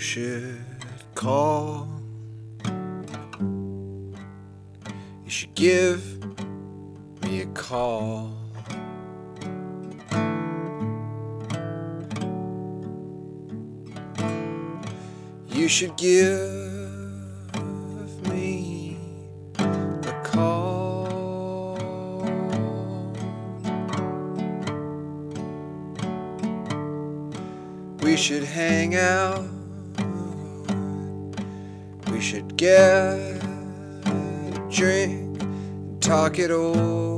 should call. You should give me a call. You should give me a call. We should hang out. We should get a drink and talk it over.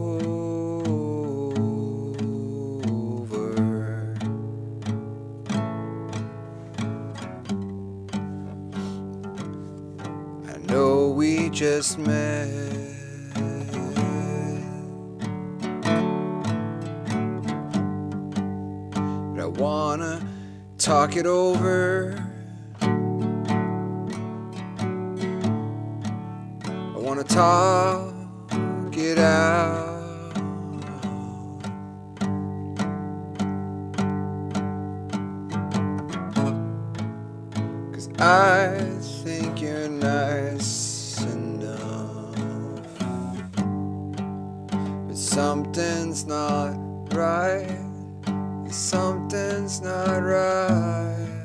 I know we just met, but I wanna talk it over. I wanna talk it out. 'Cause I think you're nice enough, but something's not right. Something's not right.